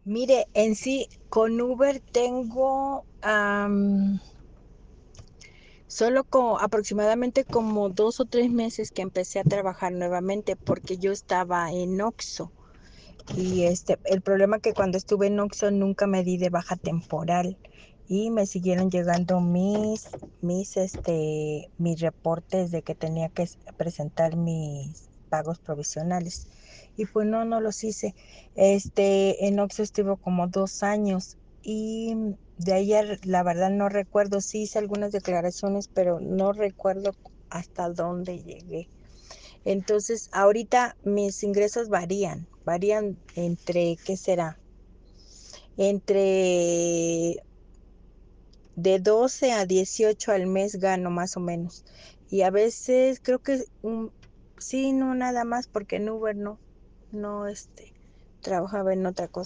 Mire, en sí, con Uber tengo solo aproximadamente como 2 o 3 meses que empecé a trabajar nuevamente porque yo estaba en Oxxo. Y el problema que cuando estuve en Oxxo nunca me di de baja temporal y me siguieron llegando mis reportes de que tenía que presentar mis pagos provisionales. Y pues no los hice. En Oxxo estuve como 2 años y de ahí la verdad no recuerdo, sí hice algunas declaraciones, pero no recuerdo hasta dónde llegué. Entonces, ahorita mis ingresos varían entre, ¿qué será? Entre de 12 a 18 al mes gano más o menos. Y a veces creo que sí, no nada más porque en Uber no, trabajaba en otra cosa.